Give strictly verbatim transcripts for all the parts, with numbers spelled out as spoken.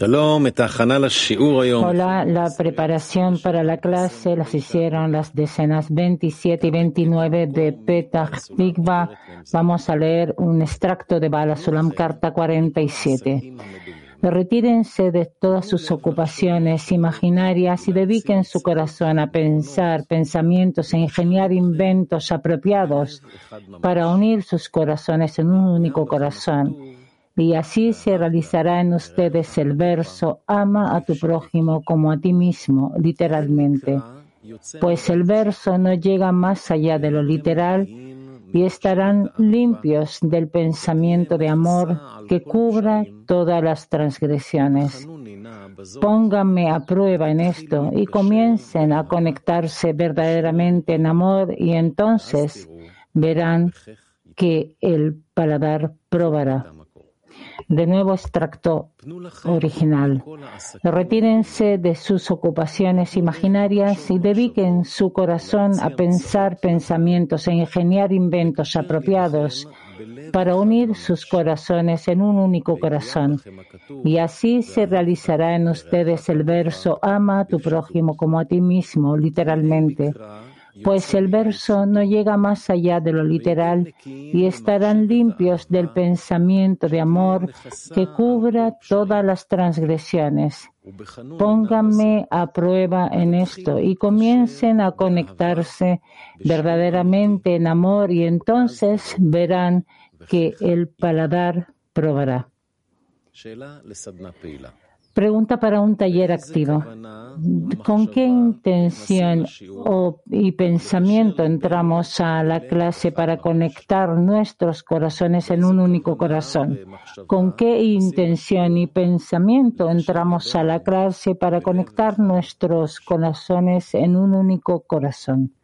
Hola, la preparación para la clase las hicieron las decenas veintisiete y veintinueve de Petach Tikva. Vamos a leer un extracto de Baal HaSulam, carta cuarenta y siete. Retírense de todas sus ocupaciones imaginarias y dediquen su corazón a pensar pensamientos e ingeniar inventos apropiados para unir sus corazones en un único corazón. Y así se realizará en ustedes el verso, ama a tu prójimo como a ti mismo, literalmente. Pues el verso no llega más allá de lo literal y estarán limpios del pensamiento de amor que cubra todas las transgresiones. Pónganme a prueba en esto y comiencen a conectarse verdaderamente en amor y entonces verán que el paladar probará. De nuevo, extracto original. Retírense de sus ocupaciones imaginarias y dediquen su corazón a pensar pensamientos e ingeniar inventos apropiados para unir sus corazones en un único corazón. Y así se realizará en ustedes el verso, ama a tu prójimo como a ti mismo, literalmente. Pues el verso no llega más allá de lo literal y estarán limpios del pensamiento de amor que cubra todas las transgresiones. Pónganme a prueba en esto y comiencen a conectarse verdaderamente en amor y entonces verán que el paladar probará. Pregunta para un taller activo. ¿Con qué intención o, y pensamiento entramos a la clase para conectar nuestros corazones en un único corazón? ¿Con qué intención y pensamiento entramos a la clase para conectar nuestros corazones en un único corazón?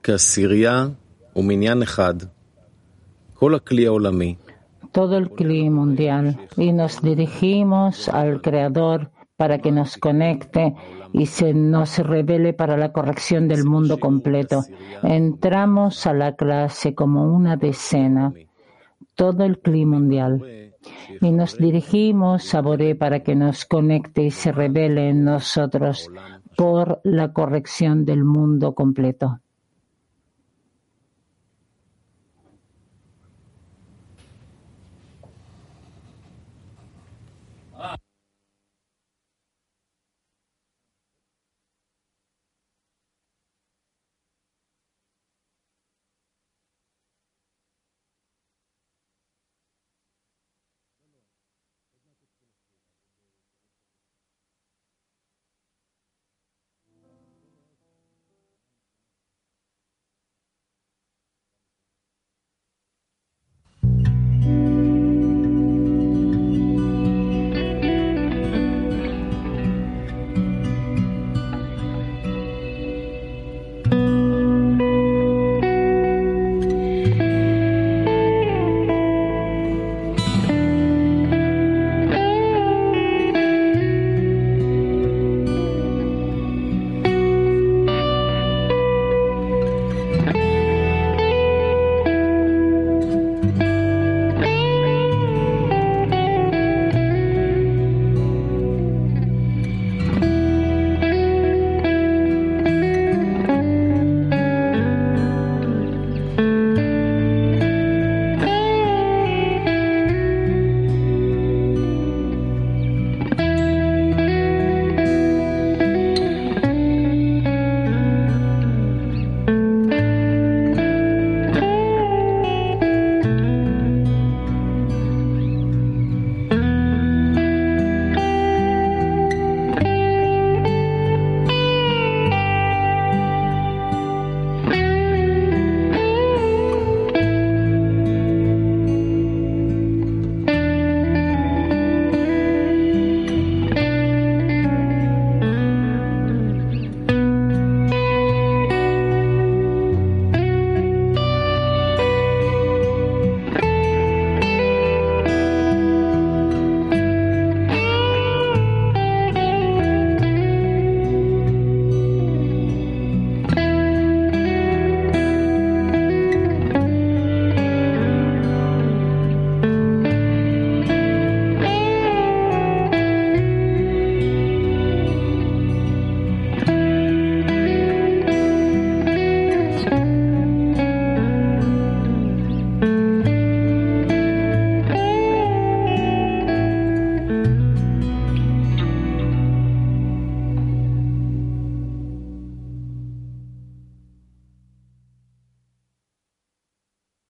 todo el Kli mundial, y nos dirigimos al Creador para que nos conecte y se nos revele para la corrección del mundo completo. Entramos a la clase como una decena, todo el Kli mundial, y nos dirigimos a Boré para que nos conecte y se revele en nosotros por la corrección del mundo completo.